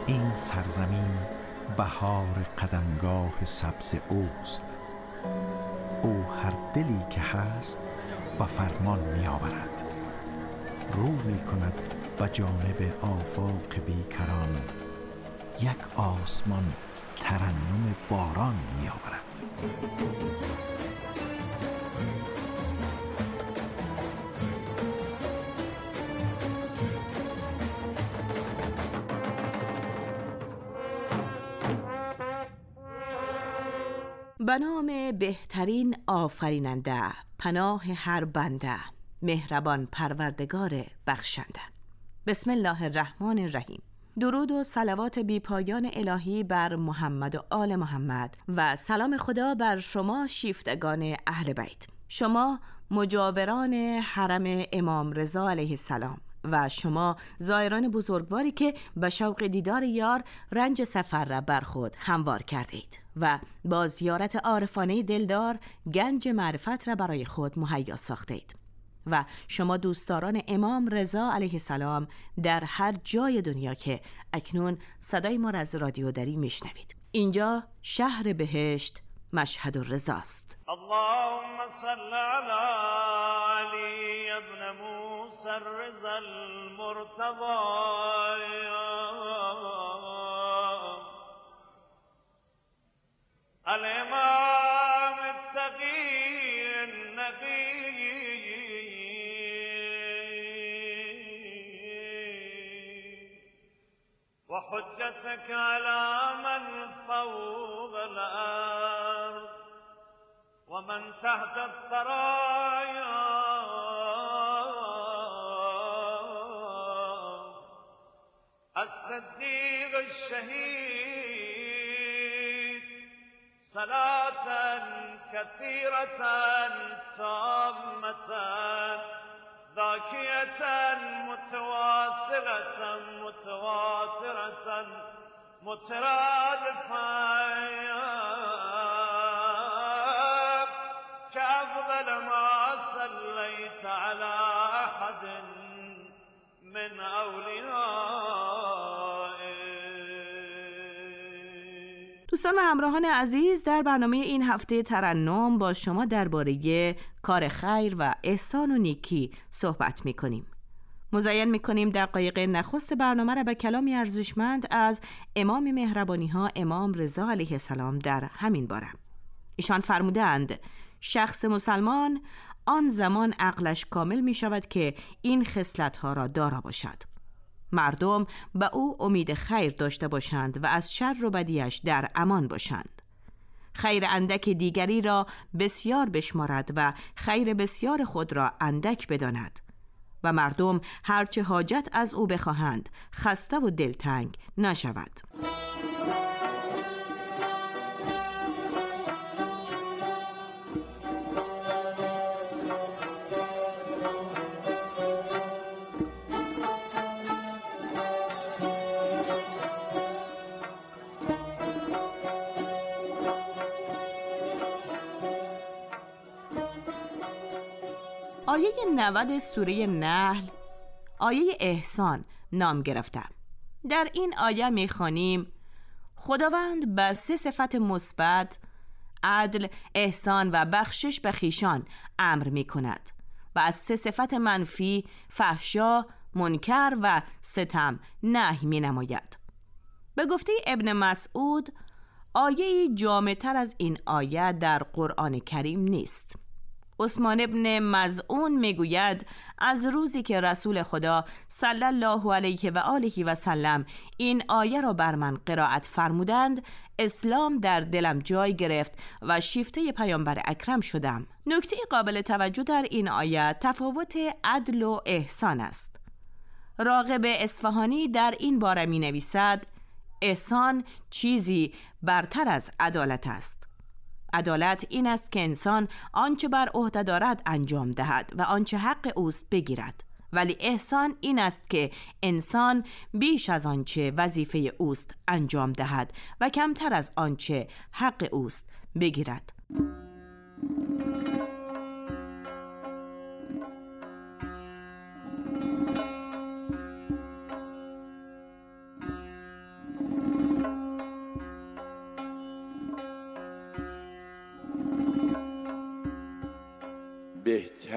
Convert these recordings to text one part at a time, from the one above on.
این سرزمین بهار قدمگاه سبز اوست. او هر دلی که هست با فرمان می آورد، رو می کند به جانب آفاق بیکران. یک آسمان ترنم باران می آورد. به نام بهترین آفریننده، پناه هر بنده، مهربان پروردگار بخشنده. بسم الله الرحمن الرحیم. درود و صلوات بی پایان الهی بر محمد و آل محمد و سلام خدا بر شما شیفتگان اهل بیت، شما مجاوران حرم امام رضا علیه السلام و شما زائران بزرگواری که به شوق دیدار یار رنج سفر را بر خود هموار کرده اید و با زیارت عارفانه دلدار گنج معرفت را برای خود مهیا ساخته اید و شما دوستداران امام رضا علیه السلام در هر جای دنیا که اکنون صدای ما را از رادیو دری میشنوید. اینجا شهر بهشت، مشهد الرضا است. اللهم صل علی علی ابن موسی الرضا المرتضی الامام التقی النقی وحجتك على من فوق الأرض ومن تحت الثرايا الصديق الشهيد صلاة كثيرة تامة ذاكية متواصلة متواترة مترادفة كأفضل ما صليت على أحد من أوليائك. دوستان و همراهان عزیز، در برنامه این هفته ترنم با شما درباره کار خیر و احسان و نیکی صحبت می‌کنیم. مزین می‌کنیم دقایق نخست برنامه را به کلامی ارزشمند از امام مهربانی‌ها امام رضا علیه السلام در همین باره. ایشان فرمودند شخص مسلمان آن زمان عقلش کامل می‌شود که این خصلت‌ها را دارا باشد. مردم به او امید خیر داشته باشند و از شر و بدیش در امان باشند. خیر اندک دیگری را بسیار بشمارد و خیر بسیار خود را اندک بداند و مردم هرچه حاجت از او بخواهند خسته و دلتنگ نشود. آیه 90 سوره نحل آیه احسان نام گرفته. در این آیه می‌خوانیم خداوند به 3 صفت مثبت، عدل، احسان و بخشش به خویشان امر می‌کند و از 3 صفت منفی، فحشا، منکر و ستم نهی می‌نماید. به گفته ابن مسعود آیه‌ای جامع‌تر از این آیه در قرآن کریم نیست. عثمان ابن مظعون میگوید از روزی که رسول خدا صلی الله علیه و آله و سلم این آیه را بر من قرائت فرمودند، اسلام در دلم جای گرفت و شیفته پیامبر اکرم شدم. نکته قابل توجه در این آیه تفاوت عدل و احسان است. راغب اصفهانی در این باره می نویسد احسان چیزی برتر از عدالت است. عدالت این است که انسان آنچه بر عهده دارد انجام دهد و آنچه حق اوست بگیرد، ولی احسان این است که انسان بیش از آنچه وظیفه اوست انجام دهد و کمتر از آنچه حق اوست بگیرد.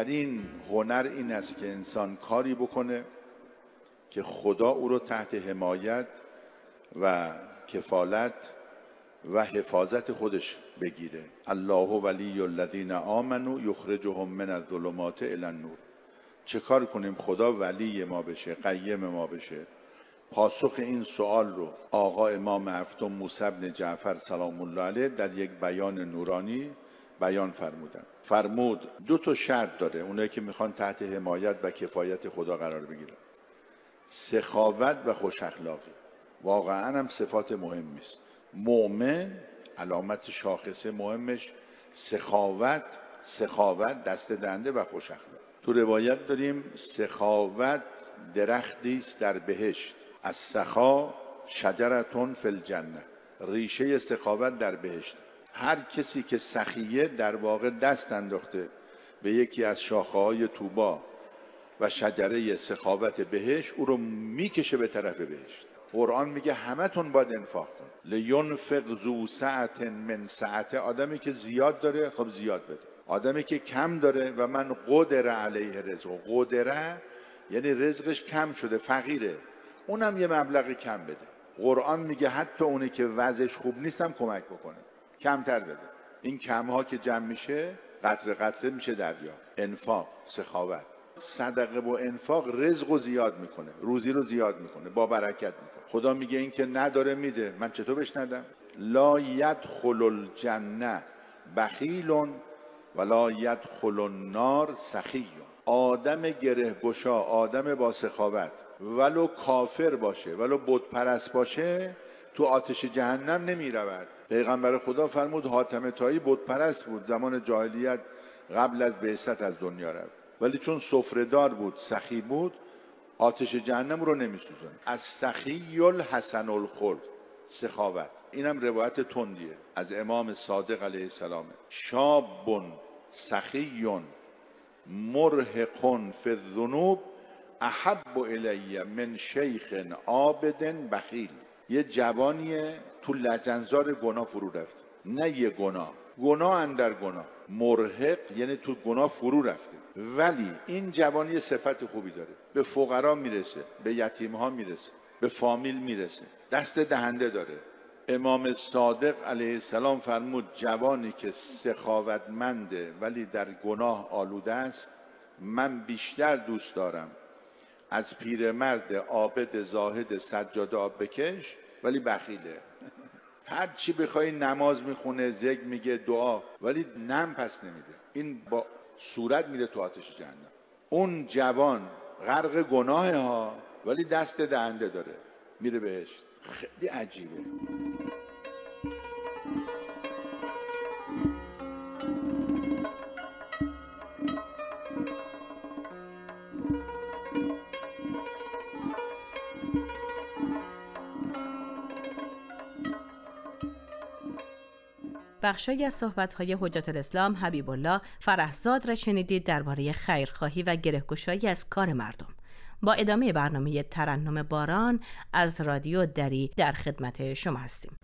بهترین هنر این است که انسان کاری بکنه که خدا او رو تحت حمایت و کفالت و حفاظت خودش بگیره. الله ولی الذین آمنوا یخرجهم من الظلمات الی النور. چه کار کنیم خدا ولی ما بشه، قیم ما بشه؟ پاسخ این سوال رو آقا امام هفتم موسی بن جعفر سلام الله علیه در یک بیان نورانی بیان فرمودن. فرمود 2 شرط داره اونایی که میخوان تحت حمایت و کفایت خدا قرار بگیرن: سخاوت و خوش اخلاقی. واقعا هم صفات مهمی است. مؤمن علامت شاخصه مهمش سخاوت دست دهنده و خوش اخلاق. تو روایت داریم سخاوت درختی است در بهشت، از سخا شجرتون فی الجنه. ریشه سخاوت در بهشت. هر کسی که سخیه در واقع دست انداخته به یکی از شاخه‌های طوبا و شجره سخاوت بهشت، او رو میکشه به طرف بهشت. قرآن میگه همتون باید انفاق کن. لینفق ذو سعة من سعته. آدمی که زیاد داره خب زیاد بده، آدمی که کم داره و من قدر علیه رزق. قدره یعنی رزقش کم شده، فقیره، اونم یه مبلغ کم بده. قرآن میگه حتی اونی که وضعش خوب نیستم کمک بکنه، کمتر بده. این کمها که جمع میشه قطره قطره میشه دریا. انفاق، سخاوت، صدقه و انفاق رزق رو زیاد میکنه، روزی رو زیاد میکنه، با برکت میکنه. خدا میگه این که نداره میده، من چطور بهش ندم؟ لا یدخل الجنه بخیل ولا یدخل النار سخی. آدم گره گشا، آدم با سخاوت، ولو کافر باشه ولو بت پرست باشه، تو آتش جهنم نمی رود. پیغمبر خدا فرمود حاتم طایی بت پرست بود، زمان جاهلیت قبل از بعثت از دنیا رفت، ولی چون سفره‌دار بود، سخی بود، آتش جهنم رو نمی سوزند. از سخی الحسن الخلق، سخاوت. اینم روایت تندیه از امام صادق علیه السلام. شاب سخی مرهق فی الذنوب احب الی من شیخ عابد بخیل. یه جوانیه تو لجنزار گناه فرو رفته، نه یه گناه اندر گناه. مرهق یعنی تو گناه فرو رفته، ولی این جوانی صفت خوبی داره، به فقرا میرسه، به یتیمها میرسه، به فامیل میرسه، دست دهنده داره. امام صادق علیه السلام فرمود جوانی که سخاوتمنده ولی در گناه آلوده است، من بیشتر دوست دارم از پیرمرد عابد زاهد سجاده آب بکش ولی بخیله. هر چی بخوای نماز میخونه، ذکر میگه، دعا، ولی نم پس نمیده. این با صورت میره تو آتش جهنم. اون جوان غرق گناه ها ولی دست دهنده داره، میره بهشت. خیلی عجیبه. بخشی از صحبت‌های حجت الاسلام حبیب الله فرهزاد را شنیدید درباره خیرخواهی و گره‌گشایی از کار مردم. با ادامه برنامه ترنم باران از رادیو دری در خدمت شما هستیم.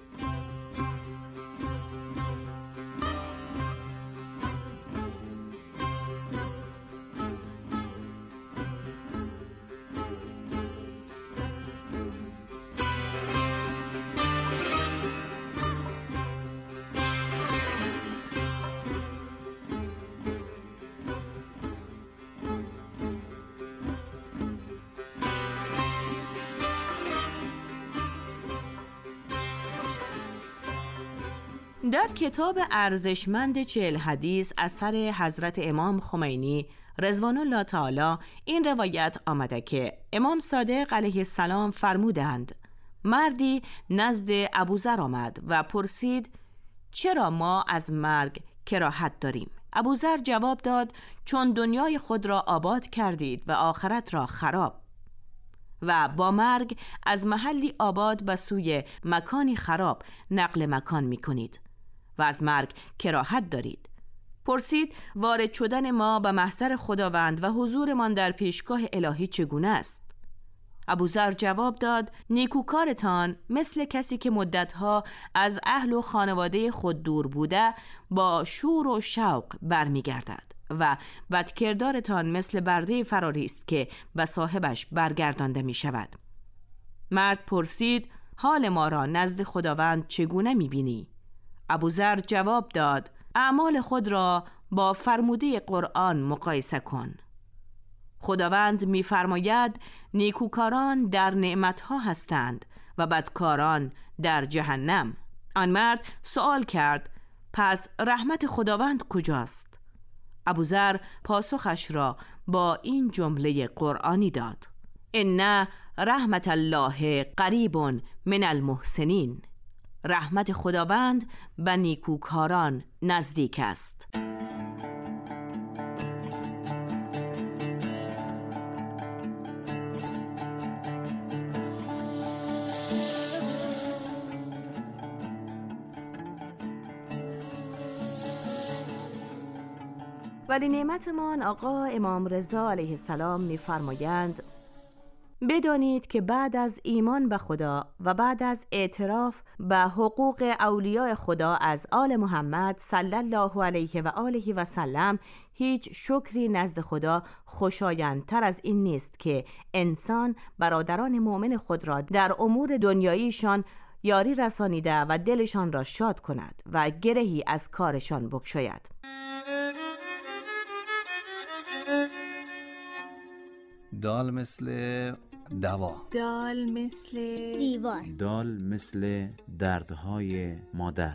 در کتاب ارزشمند 40 حدیث اثر حضرت امام خمینی رضوان الله تعالی این روایت آمده که امام صادق علیه السلام فرمودند مردی نزد ابوذر آمد و پرسید چرا ما از مرگ کراهت داریم؟ ابوذر جواب داد چون دنیای خود را آباد کردید و آخرت را خراب و با مرگ از محلی آباد به سوی مکانی خراب نقل مکان می کنید و از مرگ کراهت دارید. پرسید وارد شدن ما به محضر خداوند و حضورمان در پیشگاه الهی چگونه است؟ ابوذر جواب داد نیکوکارتان مثل کسی که مدتها از اهل و خانواده خود دور بوده با شور و شوق برمیگردد و بدکردارتان مثل برده فراری است که به صاحبش برگردانده می شود. مرد پرسید: حال ما را نزد خداوند چگونه می بینی؟ ابوذر جواب داد: اعمال خود را با فرموده قرآن مقایسه کن. خداوند می فرماید نیکوکاران در نعمتها هستند و بدکاران در جهنم. آن مرد سوال کرد: پس رحمت خداوند کجاست؟ ابوذر پاسخش را با این جمله قرآنی داد: ان رحمت الله قریب من المحسنین. رحمت خداوند به نیکوکاران نزدیک است. ولی نعمتمان آقا امام رضا علیه السلام می‌فرمایند: بدانید که بعد از ایمان به خدا و بعد از اعتراف به حقوق اولیاء خدا از آل محمد صلی الله علیه و آله و سلم هیچ شکری نزد خدا خوشایندتر از این نیست که انسان برادران مؤمن خود را در امور دنیاییشان یاری رسانیده و دلشان را شاد کند و گرهی از کارشان بگشاید. دال مثل دوا، دال مثل دیوار، دال مثل دردهای مادر،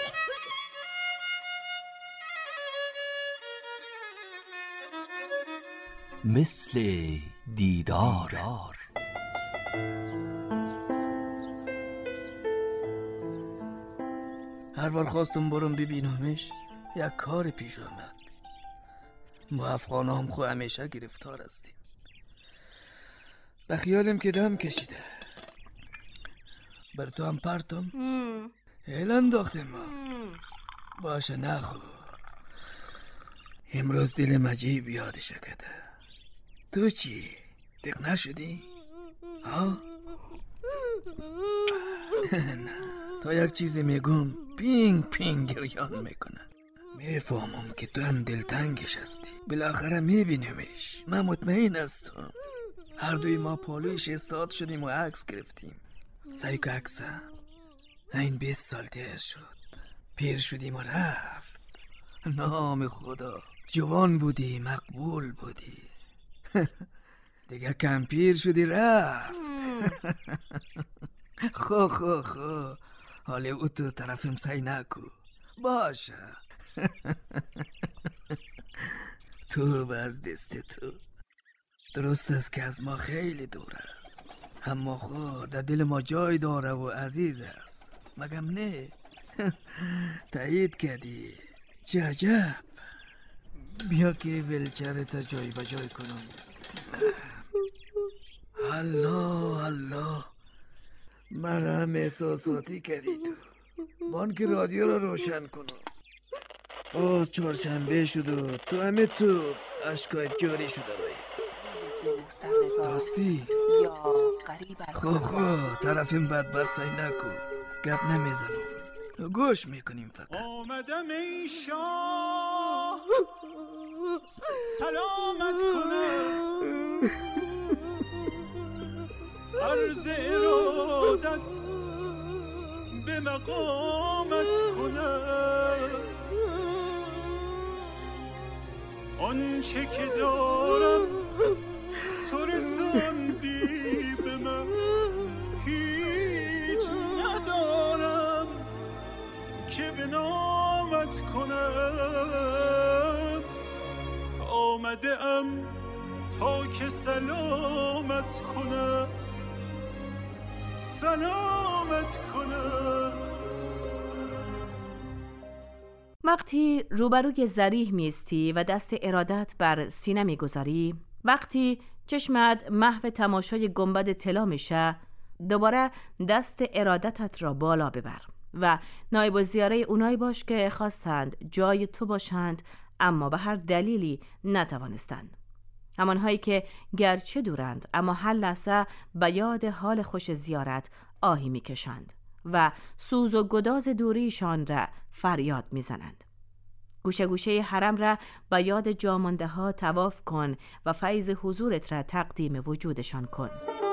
مثل دیدار. هر بار خواستم برم ببینمش یک کار پیش آمد. ما افغان هم خو همیشه گرفتار هستیم. به خیالم که دم کشیده. بر تو هم پرتم هل انداختم. باشه نخو. امروز دلم عجیب یادش کرده. تو چی؟ دق نشدی؟ ها؟ نه. تا یک چیزی میگم پینگ پینگ گریان میکنه. میفهمم که تو هم دلتنگش هستی. بالاخره میبینیمش. من مطمئن هستم. هر دوی ما پالویش استاد شدیم و عکس گرفتیم. سایک عکسه این 20 سال دیر شد. پیر شدیم و رفت. نام خدا، جوان بودی، مقبول بودی. دیگه کم پیر شدی رفت. خو حالی او تو طرفم سعی نکو. باشه. تو باز دست تو. درست است که از ما خیلی دور است، اما خود در دل ما جای داره و عزیز است. مگم نه؟ تایید کردی. چه عجب. بیا که ویلچر تا جای به جای کنم. الله مرم احساساتی کردی تو. بانک رادیو رو روشن کنم. باز چهارشنبه شد و تو همه تو اشکایت جاری شده رئیس. راستی یا غریب خو طرفیم بد سعی نکو. گپ نمیزنم، گوش میکنیم فقط. آمدم ای شاه سلامت کنم، عرض ارادت به مقامت کنم. آنچه که دارم تو رساندی به من، هیچ ندارم که به نامت کنم. آمده ام تا که سلامت کنم، سلامت کنم. وقتی روبروی ذریح میستی و دست ارادت بر سینه میگذاری، وقتی چشمت محو تماشای گنبد طلا میشه، دوباره دست ارادتت را بالا ببر و نایب الزیاره اونایی باش که خواستند جای تو باشند اما به هر دلیلی نتوانستند. همانهایی که گرچه دورند اما هر لحظه به یاد حال خوش زیارت آهی میکشند و سوز و گداز دوریشان را فریاد میزنند. گوشه گوشه حرم را با یاد جامانده ها طواف کن و فیض حضورت را تقدیم وجودشان کن.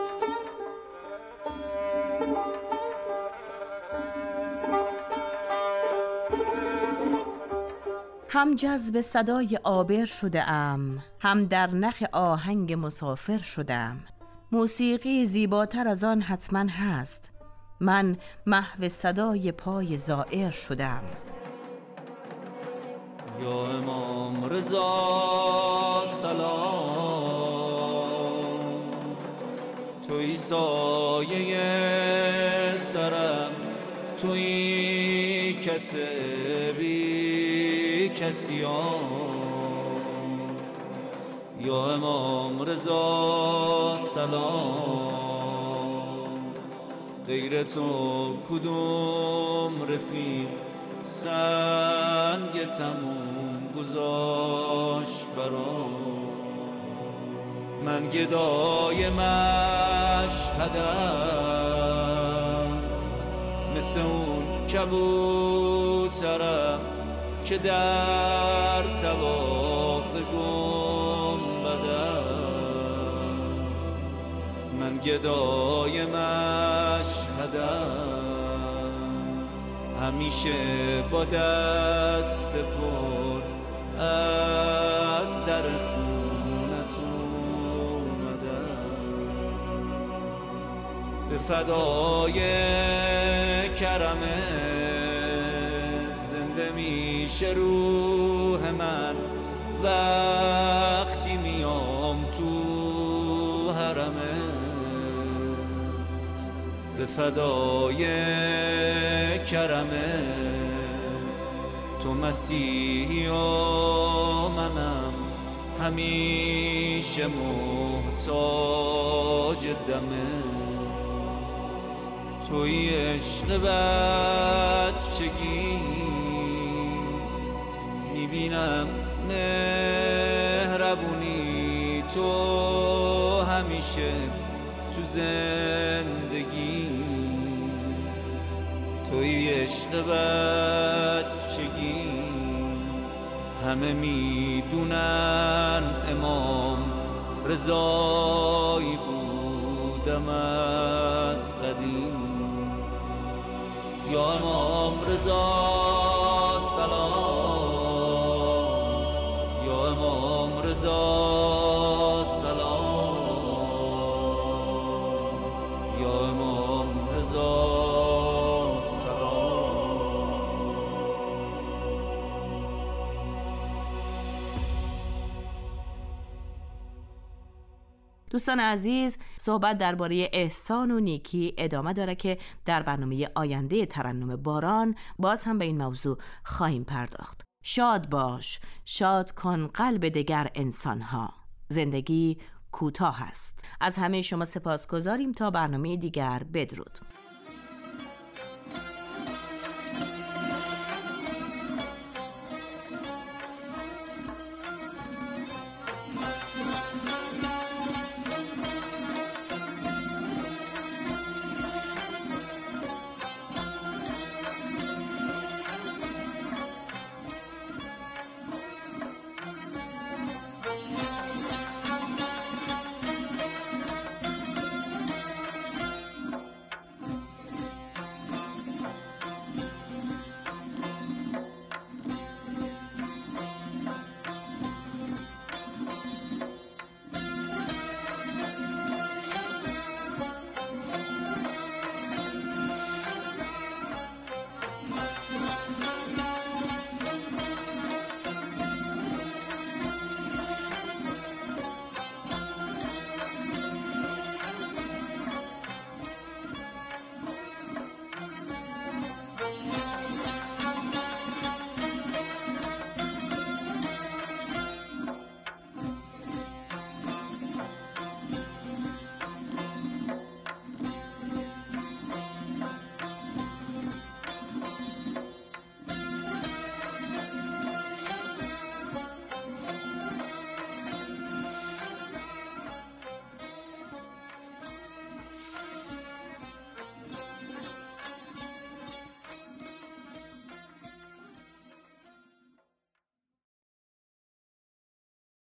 هم جذب صدای عابر شده ام، هم در نخ آهنگ مسافر شدم. موسیقی زیباتر از آن حتما هست، من محو صدای پای زائر شدم. یا امام رضا سلام، توی سایه سرم، توی بی کسیان. یا امام رضا سلام، غیر تو کدوم رفیق سنگ تموم گذاشت برام. من گدای مشهدم، مثل اون کبوترم که در طواف گنبدم. من گدای مشهدم، همیشه با دست پر از در خونت اومدم. به فدای کرمت زنده میشه روح من، وقتی میام تو حرمت. به فدای کرمت، تو مسیحی و منم همیشه محتاج دمت. توی عشق بچگی میبینم مهربونی، تو همیشه تو زندگی. توی عشق بچگی همه میدونن امام رضایی بودم از قدیم. یا امام رضا سلام، یا امام رضا سلام، یا امام رضا سلام. دوستان عزیز، صحبت درباره احسان و نیکی ادامه داره که در برنامه آینده ترنم باران باز هم به این موضوع خواهیم پرداخت. شاد باش، شاد کن قلب دگر انسانها، زندگی کوتاه است. از همه شما سپاسگزاریم. تا برنامه دیگر، بدرود.